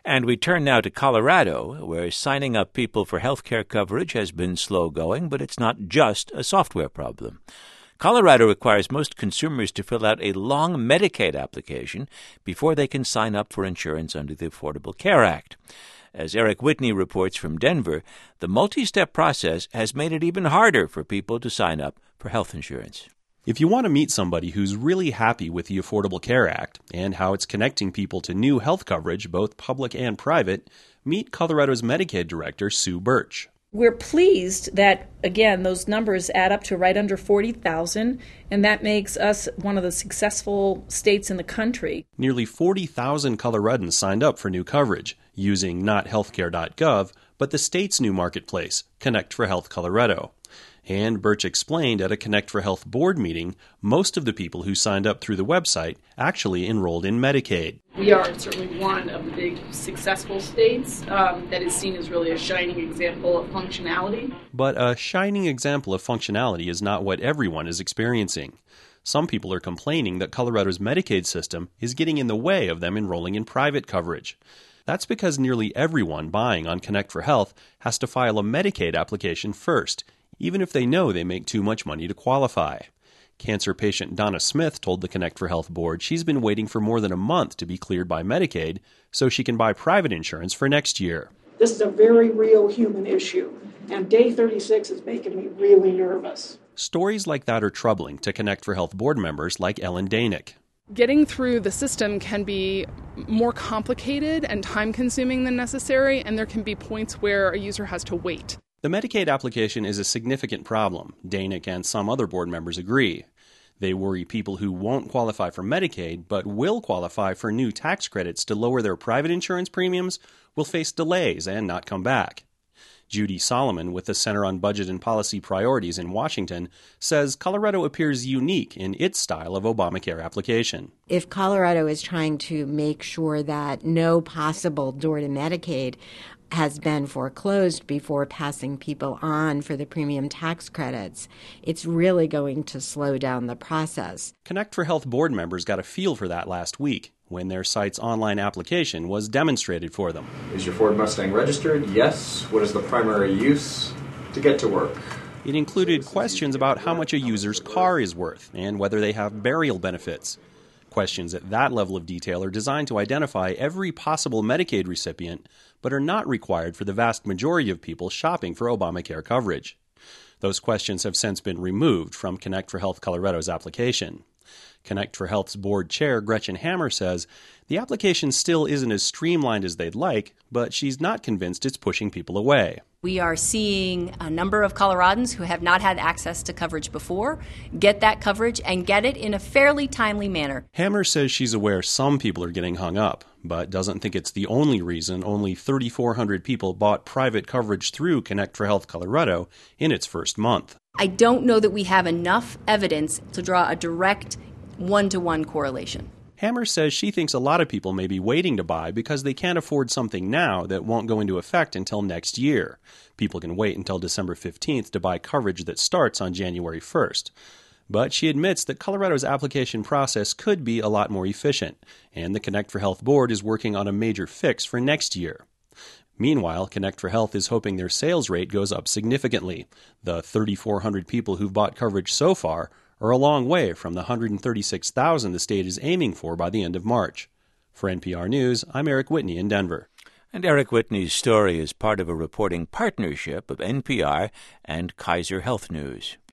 And we turn now to Colorado, where signing up people for health care coverage has been slow going, but it's not just a software problem. Colorado requires most consumers to fill out a long Medicaid application before they can sign up for insurance under the Affordable Care Act. As Eric Whitney reports from Denver, the multi-step process has made it even harder for people to sign up for health insurance. If you want to meet somebody who's really happy with the Affordable Care Act and how it's connecting people to new health coverage, both public and private, meet Colorado's Medicaid Director, Sue Birch. We're pleased that, again, those numbers add up to right under 40,000, and that makes us one of the successful states in the country. Nearly 40,000 Coloradans signed up for new coverage using not healthcare.gov, but the state's new marketplace, Connect for Health Colorado. And Birch explained at a Connect for Health board meeting, most of the people who signed up through the website actually enrolled in Medicaid. We are certainly one of the big successful states that is seen as really a shining example of functionality. But a shining example of functionality is not what everyone is experiencing. Some people are complaining that Colorado's Medicaid system is getting in the way of them enrolling in private coverage. That's because nearly everyone buying on Connect for Health has to file a Medicaid application first, even if they know they make too much money to qualify. Cancer patient Donna Smith told the Connect for Health board she's been waiting for more than a month to be cleared by Medicaid so she can buy private insurance for next year. This is a very real human issue, and day 36 is making me really nervous. Stories like that are troubling to Connect for Health board members like Ellen Danick. Getting through the system can be more complicated and time-consuming than necessary, and there can be points where a user has to wait. The Medicaid application is a significant problem. Danick and some other board members agree. They worry people who won't qualify for Medicaid but will qualify for new tax credits to lower their private insurance premiums will face delays and not come back. Judy Solomon with the Center on Budget and Policy Priorities in Washington says Colorado appears unique in its style of Obamacare application. If Colorado is trying to make sure that no possible door to Medicaid has been foreclosed before passing people on for the premium tax credits, it's really going to slow down the process. Connect for Health board members got a feel for that last week when their site's online application was demonstrated for them. Is your Ford Mustang registered? Yes. What is the primary use? To get to work. It included questions about how much a user's car is worth and whether they have burial benefits. Questions at that level of detail are designed to identify every possible Medicaid recipient, but are not required for the vast majority of people shopping for Obamacare coverage. Those questions have since been removed from Connect for Health Colorado's application. Connect for Health's board chair, Gretchen Hammer, says the application still isn't as streamlined as they'd like, but she's not convinced it's pushing people away. We are seeing a number of Coloradans who have not had access to coverage before get that coverage and get it in a fairly timely manner. Hammer says she's aware some people are getting hung up, but doesn't think it's the only reason only 3,400 people bought private coverage through Connect for Health Colorado in its first month. I don't know that we have enough evidence to draw a direct one-to-one correlation. Hammer says she thinks a lot of people may be waiting to buy because they can't afford something now that won't go into effect until next year. People can wait until December 15th to buy coverage that starts on January 1st. But she admits that Colorado's application process could be a lot more efficient, and the Connect for Health board is working on a major fix for next year. Meanwhile, Connect for Health is hoping their sales rate goes up significantly. The 3,400 people who've bought coverage so far are a long way from the 136,000 the state is aiming for by the end of March. For NPR News, I'm Eric Whitney in Denver. And Eric Whitney's story is part of a reporting partnership of NPR and Kaiser Health News.